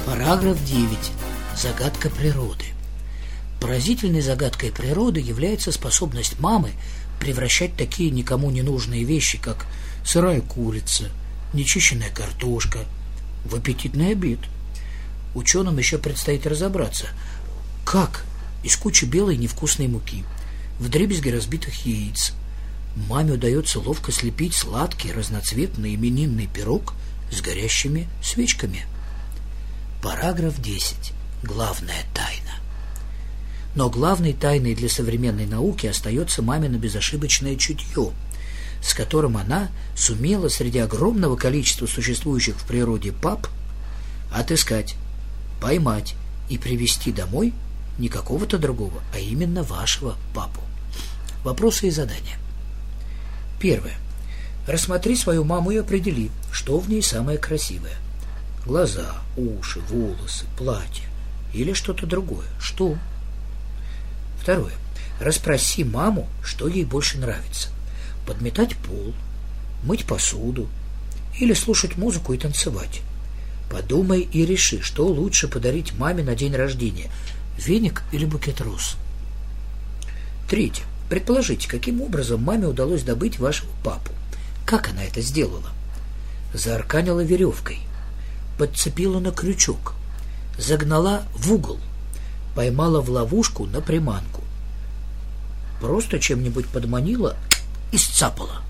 Параграф 9. Загадка природы. Поразительной загадкой природы является способность мамы превращать такие никому не нужные вещи, как сырая курица, нечищенная картошка, в аппетитный обед. Ученым еще предстоит разобраться, как из кучи белой невкусной муки, вдребезги разбитых яиц, маме удается ловко слепить сладкий разноцветный именинный пирог с горящими свечками. Параграф 10. Главная тайна. Но главной тайной для современной науки остается мамино безошибочное чутье, с которым она сумела среди огромного количества существующих в природе пап отыскать, поймать и привести домой не какого-то другого, а именно вашего папу. Вопросы и задания. Первое. Рассмотри свою маму и определи, что в ней самое красивое. Глаза, уши, волосы, платье или что-то другое. Что? Второе. Расспроси маму, что ей больше нравится. Подметать пол, мыть посуду или слушать музыку и танцевать. Подумай и реши, что лучше подарить маме на день рождения – веник или букет роз. Третье. Предположите, каким образом маме удалось добыть вашего папу. Как она это сделала? Заарканила веревкой, подцепила на крючок, загнала в угол, поймала в ловушку на приманку, просто чем-нибудь подманила и сцапала.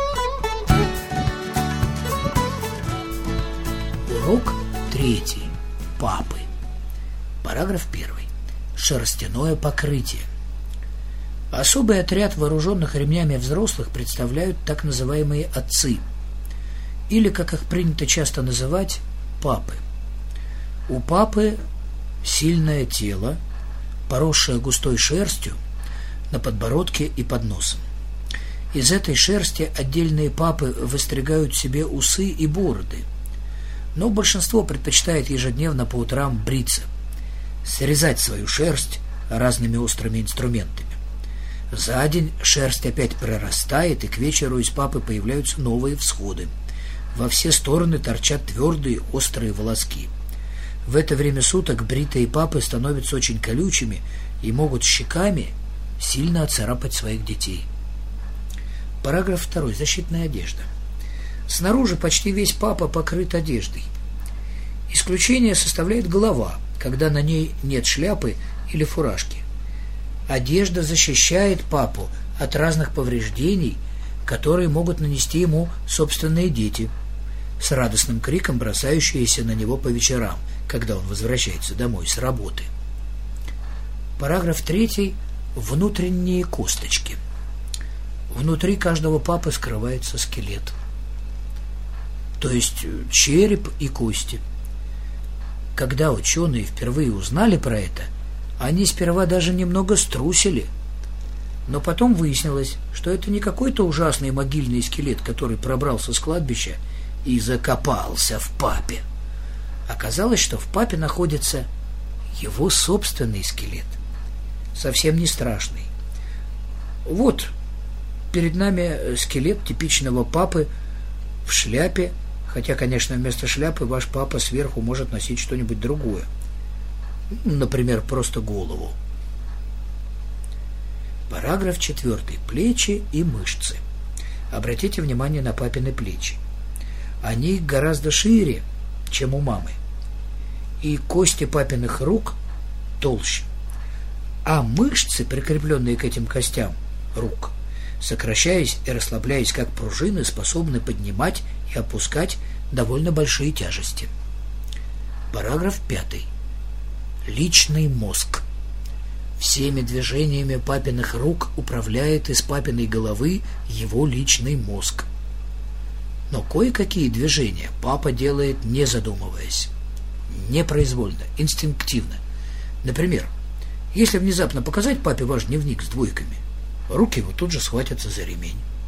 Урок 3. Папы. Параграф 1. Шерстяное покрытие. Особый отряд вооруженных ремнями взрослых представляют так называемые отцы, или, как их принято часто называть, папы. У папы сильное тело, поросшее густой шерстью на подбородке и под носом. Из этой шерсти отдельные папы выстригают себе усы и бороды, но большинство предпочитает ежедневно по утрам бриться, срезать свою шерсть разными острыми инструментами. За день шерсть опять прорастает, и к вечеру из папы появляются новые всходы. Во все стороны торчат твердые острые волоски. В это время суток бритые папы становятся очень колючими и могут щеками сильно оцарапать своих детей. Параграф 2. Защитная одежда. Снаружи почти весь папа покрыт одеждой. Исключение составляет голова, когда на ней нет шляпы или фуражки. Одежда защищает папу от разных повреждений, которые могут нанести ему собственные дети, с радостным криком бросающиеся на него по вечерам, когда он возвращается домой с работы. Параграф 3. Внутренние косточки. Внутри каждого папы скрывается скелет, то есть череп и кости. Когда ученые впервые узнали про это, они сперва даже немного струсили, но потом выяснилось, что это не какой-то ужасный могильный скелет, который пробрался с кладбища и закопался в папе. Оказалось, что в папе находится его собственный скелет, совсем не страшный. Вот перед нами скелет типичного папы в шляпе, хотя, конечно, вместо шляпы ваш папа сверху может носить что-нибудь другое. Например, просто голову. Параграф 4. Плечи и мышцы. Обратите внимание на папины плечи. Они гораздо шире, чем у мамы. И кости папиных рук толще. А мышцы, прикрепленные к этим костям рук, сокращаясь и расслабляясь как пружины, способны поднимать и опускать довольно большие тяжести. Параграф 5. Личный мозг. Всеми движениями папиных рук управляет из папиной головы его личный мозг. Но кое-какие движения папа делает не задумываясь, непроизвольно, инстинктивно. Например, если внезапно показать папе ваш дневник с двойками, руки его тут же схватятся за ремень.